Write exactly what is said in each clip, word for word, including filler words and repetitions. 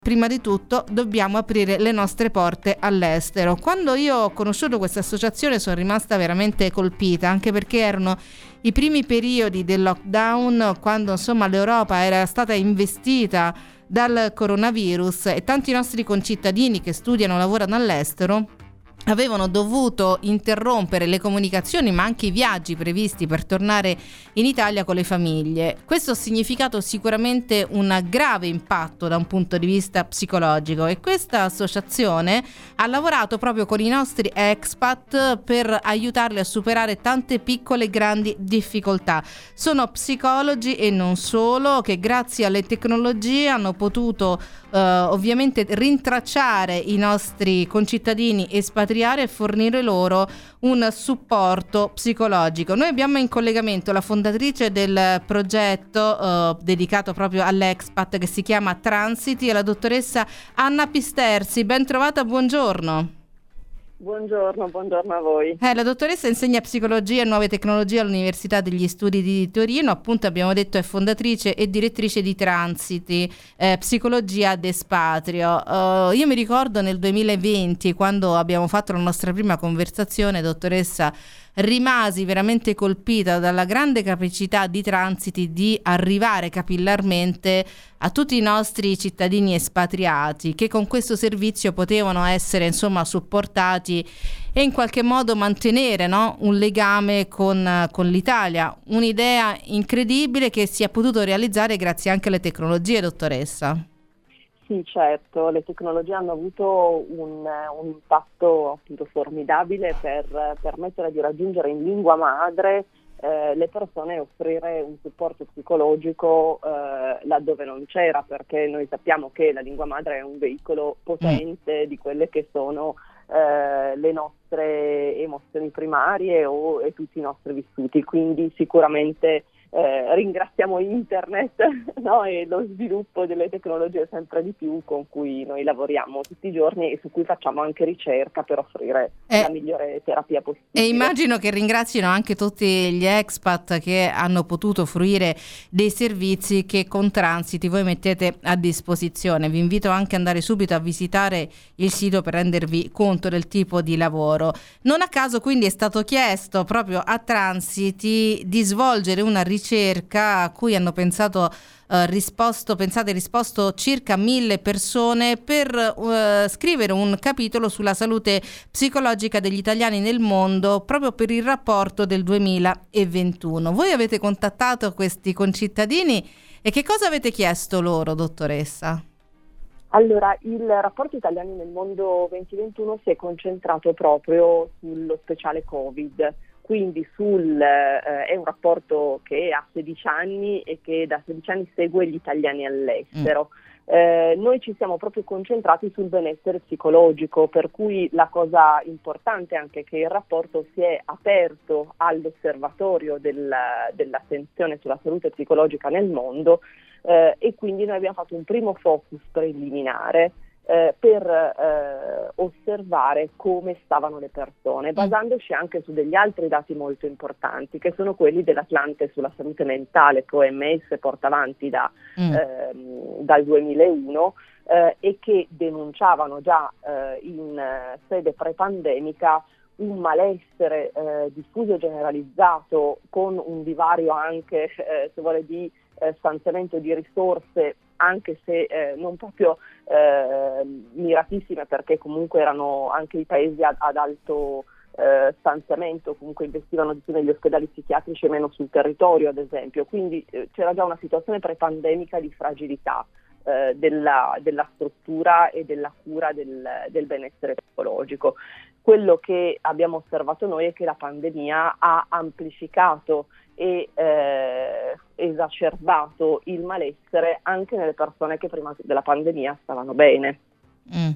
Prima di tutto dobbiamo aprire le nostre porte all'estero. Quando io ho conosciuto questa associazione sono rimasta veramente colpita, anche perché erano i primi periodi del lockdown, quando insomma l'Europa era stata investita dal coronavirus e tanti nostri concittadini che studiano o lavorano all'estero avevano dovuto interrompere le comunicazioni ma anche i viaggi previsti per tornare in Italia con le famiglie. Questo ha significato sicuramente un grave impatto da un punto di vista psicologico e questa associazione ha lavorato proprio con i nostri expat per aiutarli a superare tante piccole e grandi difficoltà. Sono psicologi e non solo che grazie alle tecnologie hanno potuto eh, ovviamente rintracciare i nostri concittadini espatriati e fornire loro un supporto psicologico. Noi abbiamo in collegamento la fondatrice del progetto eh, dedicato proprio all'expat che si chiama Transiti, e la dottoressa Anna Pisterzi. Ben trovata, buongiorno. Buongiorno, buongiorno a voi. Eh, la dottoressa insegna psicologia e nuove tecnologie all'Università degli Studi di Torino, appunto abbiamo detto è fondatrice e direttrice di Transiti, eh, Psicologia ad Espatrio. Uh, io mi ricordo nel duemilaventi, quando abbiamo fatto la nostra prima conversazione, dottoressa, rimasi veramente colpita dalla grande capacità di Transiti di arrivare capillarmente a tutti i nostri cittadini espatriati che con questo servizio potevano essere insomma supportati e in qualche modo mantenere, no, un legame con, con l'Italia. Un'idea incredibile che si è potuto realizzare grazie anche alle tecnologie, dottoressa. Sì, certo, le tecnologie hanno avuto un, un impatto appunto formidabile per permettere di raggiungere in lingua madre eh, le persone e offrire un supporto psicologico eh, laddove non c'era, perché noi sappiamo che la lingua madre è un veicolo potente di quelle che sono eh, le nostre emozioni primarie o e tutti i nostri vissuti, quindi sicuramente Eh, ringraziamo internet no? e lo sviluppo delle tecnologie sempre di più con cui noi lavoriamo tutti i giorni e su cui facciamo anche ricerca per offrire eh, la migliore terapia possibile. E immagino che ringrazino anche tutti gli expat che hanno potuto fruire dei servizi che con Transiti voi mettete a disposizione. Vi invito anche ad andare subito a visitare il sito per rendervi conto del tipo di lavoro. Non a caso quindi è stato chiesto proprio a Transiti di svolgere una ricerca ricerca a cui hanno pensato eh, risposto pensate risposto circa mille persone per eh, scrivere un capitolo sulla salute psicologica degli italiani nel mondo proprio per il rapporto del duemilaventuno. Voi avete contattato questi concittadini e che cosa avete chiesto loro, dottoressa? Allora, il rapporto Italiani nel mondo duemilaventuno si è concentrato proprio sullo speciale Covid. Quindi sul, eh, è un rapporto che ha sedici anni e che da sedici anni segue gli italiani all'estero. Mm. Eh, noi ci siamo proprio concentrati sul benessere psicologico, per cui la cosa importante è anche che il rapporto si è aperto all'osservatorio del, dell'attenzione sulla salute psicologica nel mondo eh, e quindi noi abbiamo fatto un primo focus preliminare Eh, per eh, osservare come stavano le persone, basandoci anche su degli altri dati molto importanti, che sono quelli dell'Atlante sulla salute mentale, che O M S porta avanti da, mm. eh, dal duemilauno eh, e che denunciavano già eh, in eh, sede pre-pandemica un malessere eh, diffuso e generalizzato, con un divario anche, eh, se vuole, di eh, stanziamento di risorse, anche se eh, non proprio eh, miratissime, perché comunque erano anche i paesi ad, ad alto eh, stanziamento, comunque investivano di più negli ospedali psichiatrici e meno sul territorio, ad esempio. Quindi eh, c'era già una situazione pre-pandemica di fragilità eh, della, della struttura e della cura del, del benessere psicologico. Quello che abbiamo osservato noi è che la pandemia ha amplificato e eh, esacerbato il malessere anche nelle persone che prima della pandemia stavano bene. Mm.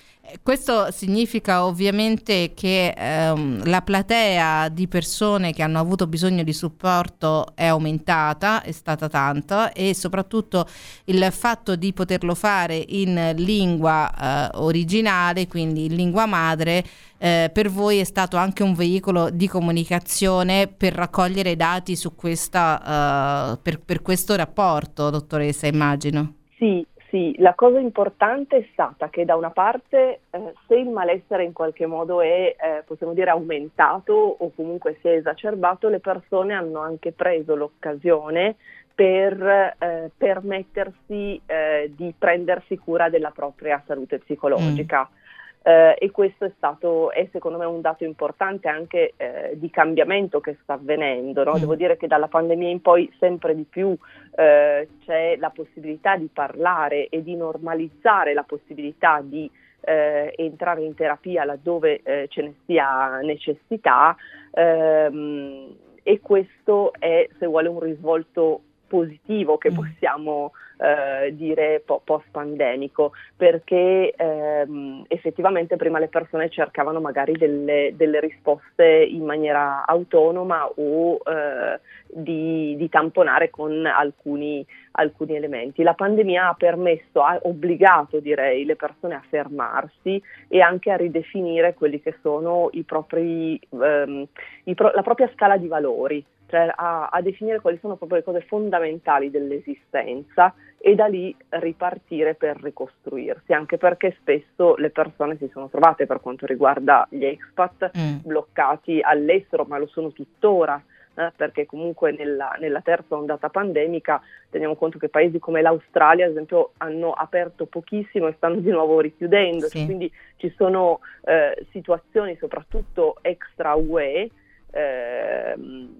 Questo significa ovviamente che ehm, la platea di persone che hanno avuto bisogno di supporto è aumentata, è stata tanta, e soprattutto il fatto di poterlo fare in lingua eh, originale, quindi in lingua madre, eh, per voi è stato anche un veicolo di comunicazione per raccogliere dati su questa, eh, per, per questo rapporto, dottoressa, immagino. Sì. Sì, la cosa importante è stata che da una parte eh, se il malessere in qualche modo è, eh, possiamo dire, aumentato o comunque si è esacerbato, le persone hanno anche preso l'occasione per eh, permettersi eh, di prendersi cura della propria salute psicologica. Mm. Eh, e questo è stato, è secondo me un dato importante anche eh, di cambiamento che sta avvenendo, no? Mm. Devo dire che dalla pandemia in poi sempre di più eh, c'è la possibilità di parlare e di normalizzare la possibilità di eh, entrare in terapia laddove eh, ce ne sia necessità, ehm, e questo è, se vuole, un risvolto positivo che possiamo eh, dire po- post-pandemico, perché ehm, effettivamente prima le persone cercavano magari delle, delle risposte in maniera autonoma o eh, di, di tamponare con alcuni, alcuni elementi. La pandemia ha permesso, ha obbligato direi le persone a fermarsi e anche a ridefinire quelli che sono i propri, ehm, i pro- la propria scala di valori, cioè a, a definire quali sono proprio le cose fondamentali dell'esistenza e da lì ripartire per ricostruirsi, anche perché spesso le persone si sono trovate, per quanto riguarda gli expat, mm. bloccati all'estero, ma lo sono tuttora, eh, perché comunque nella, nella terza ondata pandemica teniamo conto che paesi come l'Australia, ad esempio, hanno aperto pochissimo e stanno di nuovo richiudendo, sì. Quindi ci sono eh, situazioni soprattutto extra U E eh,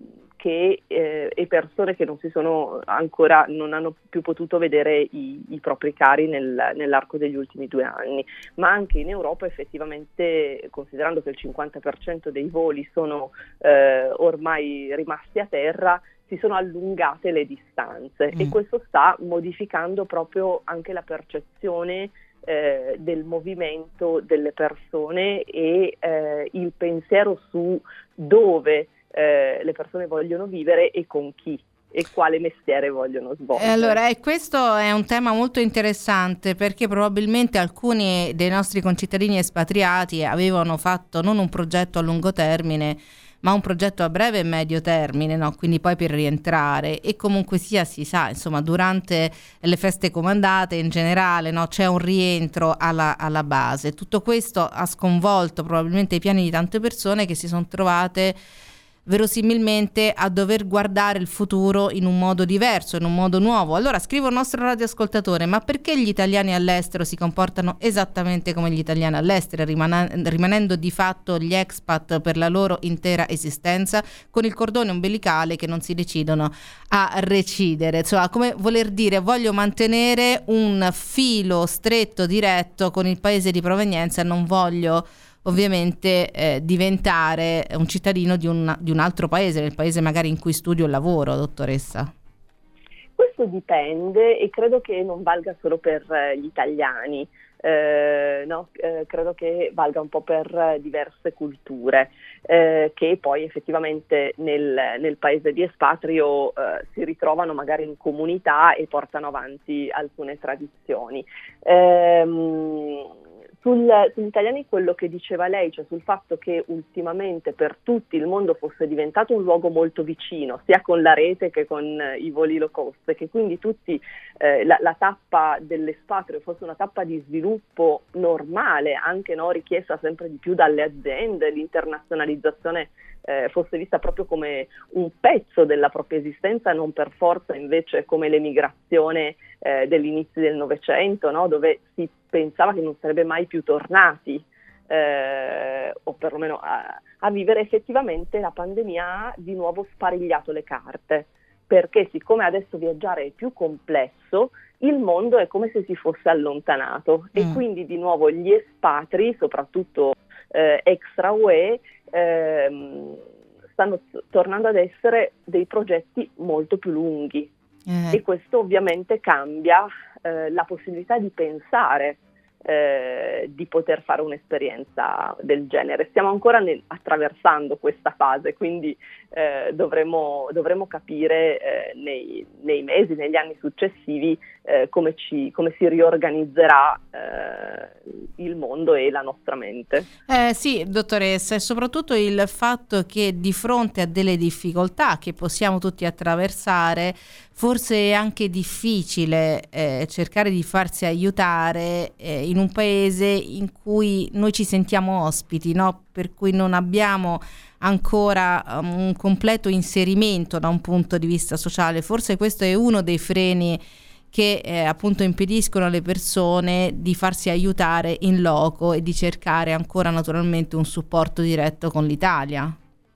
che eh, e persone che non si sono ancora, non hanno più potuto vedere i, i propri cari nel, nell'arco degli ultimi due anni, ma anche in Europa effettivamente, considerando che il cinquanta per cento dei voli sono eh, ormai rimasti a terra, si sono allungate le distanze mm. e questo sta modificando proprio anche la percezione eh, del movimento delle persone e eh, il pensiero su dove Eh, le persone vogliono vivere e con chi e quale mestiere vogliono svolgere. Allora, e questo è un tema molto interessante, perché probabilmente alcuni dei nostri concittadini espatriati avevano fatto non un progetto a lungo termine, ma un progetto a breve e medio termine, no? Quindi poi per rientrare, e comunque sia si sa, insomma, durante le feste comandate in generale, no? C'è un rientro alla, alla base. Tutto questo ha sconvolto probabilmente i piani di tante persone che si sono trovate verosimilmente a dover guardare il futuro in un modo diverso, in un modo nuovo. Allora scrive un nostro radioascoltatore: ma perché gli italiani all'estero si comportano esattamente come gli italiani all'estero, riman- rimanendo di fatto gli expat per la loro intera esistenza, con il cordone ombelicale che non si decidono a recidere? Insomma, come voler dire: voglio mantenere un filo stretto, diretto con il paese di provenienza, non voglio ovviamente eh, diventare un cittadino di un, di un altro paese, del paese magari in cui studio o lavoro, dottoressa. Questo dipende e credo che non valga solo per eh, gli italiani, eh, no? eh, credo che valga un po' per eh, diverse culture eh, che poi effettivamente nel, nel paese di espatrio eh, si ritrovano magari in comunità e portano avanti alcune tradizioni. Ehm, Sul, sugli italiani quello che diceva lei, cioè sul fatto che ultimamente per tutti il mondo fosse diventato un luogo molto vicino, sia con la rete che con eh, i voli low cost, e che quindi tutti eh, la, la tappa dell'espatrio fosse una tappa di sviluppo normale, anche no, richiesta sempre di più dalle aziende, l'internazionalizzazione eh, fosse vista proprio come un pezzo della propria esistenza, non per forza invece come l'emigrazione eh, dell'inizio del Novecento, no, dove si pensava che non sarebbe mai più tornati eh, o perlomeno a, a vivere. Effettivamente la pandemia ha di nuovo sparigliato le carte, perché siccome adesso viaggiare è più complesso, il mondo è come se si fosse allontanato mm. e quindi di nuovo gli espatri, soprattutto eh, extra U E, ehm, stanno t- tornando ad essere dei progetti molto più lunghi eh. e questo ovviamente cambia Eh, la possibilità di pensare eh, di poter fare un'esperienza del genere. Stiamo ancora nel, attraversando questa fase, quindi eh, dovremo, dovremo capire eh, nei, nei mesi, negli anni successivi eh, come, ci, come si riorganizzerà eh, il mondo e la nostra mente. Eh, sì, dottoressa, e soprattutto il fatto che di fronte a delle difficoltà che possiamo tutti attraversare, forse è anche difficile eh, cercare di farsi aiutare eh, in un paese in cui noi ci sentiamo ospiti, no? Per cui non abbiamo ancora um, un completo inserimento da un punto di vista sociale. Forse questo è uno dei freni che eh, appunto impediscono alle persone di farsi aiutare in loco e di cercare ancora naturalmente un supporto diretto con l'Italia.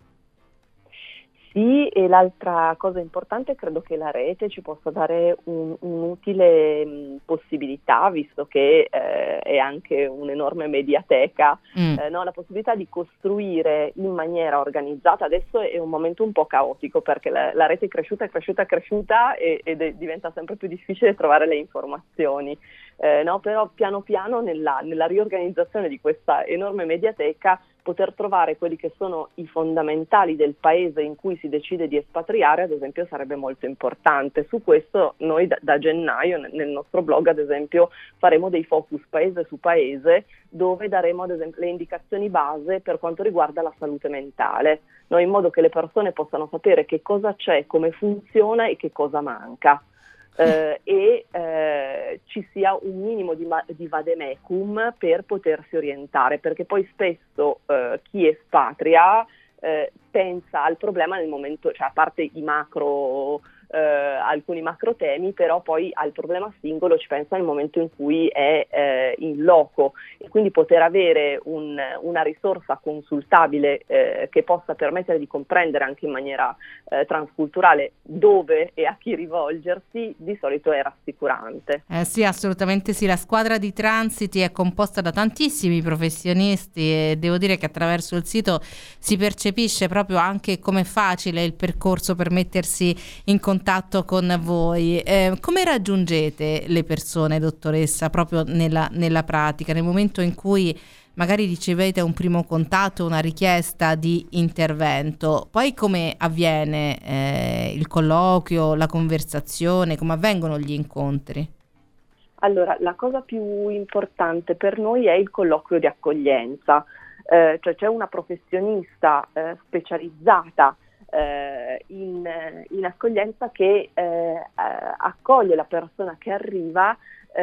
Sì, e l'altra cosa importante, credo che la rete ci possa dare un, un'utile mh, possibilità, visto che eh, è anche un'enorme mediateca, mm. eh, no? La possibilità di costruire in maniera organizzata. Adesso è un momento un po' caotico, perché la, la rete è cresciuta, è cresciuta, è cresciuta e, ed è, diventa sempre più difficile trovare le informazioni. Eh, no? Però piano piano nella, nella riorganizzazione di questa enorme mediateca poter trovare quelli che sono i fondamentali del paese in cui si decide di espatriare, ad esempio, sarebbe molto importante. Su questo noi da, da gennaio nel nostro blog, ad esempio, faremo dei focus paese su paese, dove daremo ad esempio le indicazioni base per quanto riguarda la salute mentale, no? In modo che le persone possano sapere che cosa c'è, come funziona e che cosa manca. Eh, e eh, ci sia un minimo di, di vademecum per potersi orientare, perché poi spesso eh, chi espatria eh, pensa al problema nel momento, cioè a parte i macro eh, alcuni macro temi, però poi al problema singolo ci pensa nel momento in cui è eh, in loco, e quindi poter avere un, una risorsa consultabile eh, che possa permettere di comprendere anche in maniera eh, transculturale dove e a chi rivolgersi, di solito è rassicurante. Eh sì, assolutamente sì, la squadra di Transiti è composta da tantissimi professionisti e devo dire che attraverso il sito si percepisce proprio anche com'è facile il percorso per mettersi in contatto con voi. Eh, come raggiungete le persone, dottoressa, proprio nella, nella pratica, nel momento in cui magari ricevete un primo contatto, una richiesta di intervento? Poi come avviene eh, il colloquio, la conversazione, come avvengono gli incontri? Allora, la cosa più importante per noi è il colloquio di accoglienza, eh, cioè c'è una professionista eh, specializzata eh, in, in accoglienza che eh, accoglie la persona che arriva,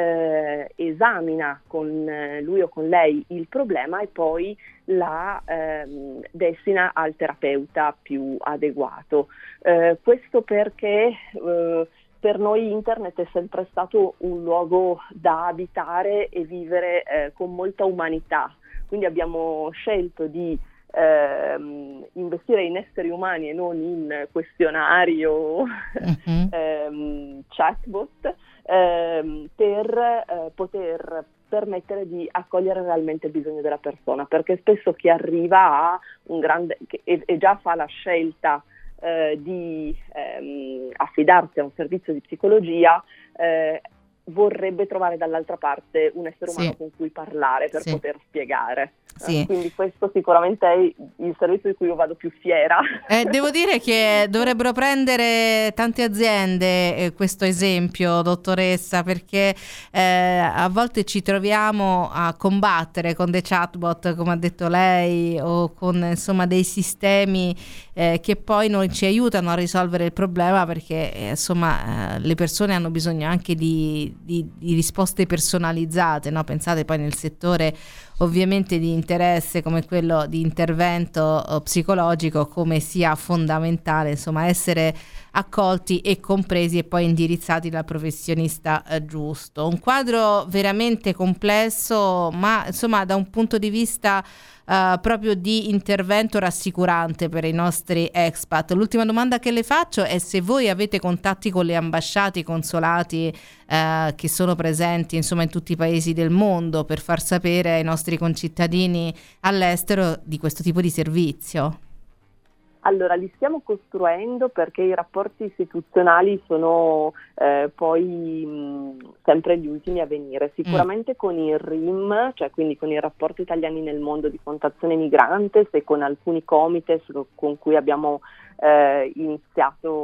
Eh, esamina con eh, lui o con lei il problema e poi la ehm, destina al terapeuta più adeguato. Eh, questo perché eh, per noi internet è sempre stato un luogo da abitare e vivere eh, con molta umanità, quindi abbiamo scelto di ehm, investire in esseri umani e non in questionari o mm-hmm. ehm, chatbot, Ehm, per eh, poter permettere di accogliere realmente il bisogno della persona, perché spesso chi arriva ha un grande e, e già fa la scelta eh, di ehm, affidarsi a un servizio di psicologia, eh, vorrebbe trovare dall'altra parte un essere umano sì. con cui parlare per sì. poter spiegare. Sì. Quindi questo sicuramente è il servizio di cui io vado più fiera. Eh, devo dire che dovrebbero prendere tante aziende eh, questo esempio, dottoressa, perché eh, a volte ci troviamo a combattere con dei chatbot, come ha detto lei, o con insomma dei sistemi eh, che poi non ci aiutano a risolvere il problema, perché eh, insomma eh, le persone hanno bisogno anche di, di, di risposte personalizzate, no? Pensate poi nel settore ovviamente di interesse come quello di intervento uh, psicologico, come sia fondamentale insomma essere accolti e compresi e poi indirizzati dal professionista uh, giusto. Un quadro veramente complesso, ma insomma da un punto di vista Uh, proprio di intervento rassicurante per i nostri expat. L'ultima domanda che le faccio è se voi avete contatti con le ambasciate, i consolati uh, che sono presenti insomma in tutti i paesi del mondo, per far sapere ai nostri concittadini all'estero di questo tipo di servizio. Allora, li stiamo costruendo perché i rapporti istituzionali sono eh, poi mh, sempre gli ultimi a venire. Sicuramente mm. con il R I M, cioè quindi con il rapporto Italiani nel mondo di fondazione Migrantes, e con alcuni comites con cui abbiamo eh, iniziato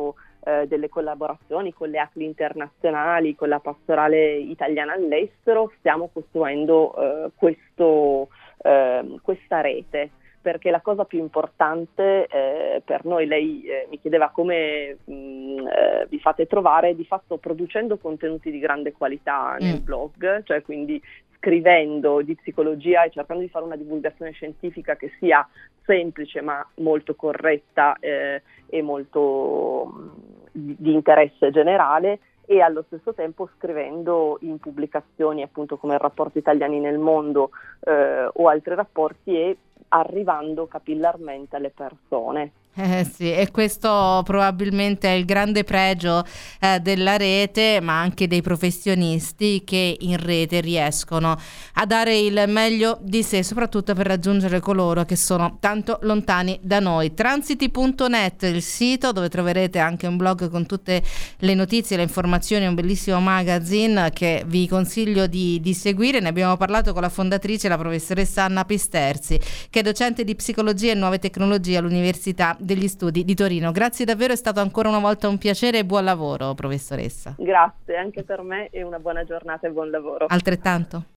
eh, delle collaborazioni con le A C L I internazionali, con la pastorale italiana all'estero, stiamo costruendo eh, questo, eh, questa rete. Perché la cosa più importante eh, per noi, lei eh, mi chiedeva come mh, eh, vi fate trovare, di fatto producendo contenuti di grande qualità nel mm. blog, cioè quindi scrivendo di psicologia e cercando di fare una divulgazione scientifica che sia semplice ma molto corretta eh, e molto mh, di, di interesse generale, e allo stesso tempo scrivendo in pubblicazioni appunto come il Rapporto Italiani nel Mondo eh, o altri rapporti, e arrivando capillarmente alle persone. Eh sì, e questo probabilmente è il grande pregio eh, della rete, ma anche dei professionisti che in rete riescono a dare il meglio di sé, soprattutto per raggiungere coloro che sono tanto lontani da noi. Transiti punto net, il sito dove troverete anche un blog con tutte le notizie, le informazioni, un bellissimo magazine che vi consiglio di, di seguire. Ne abbiamo parlato con la fondatrice, la professoressa Anna Pisterzi, che è docente di psicologia e nuove tecnologie all'Università degli Studi di Torino. Grazie davvero, è stato ancora una volta un piacere e buon lavoro, professoressa. Grazie anche per me, e una buona giornata e buon lavoro. Altrettanto.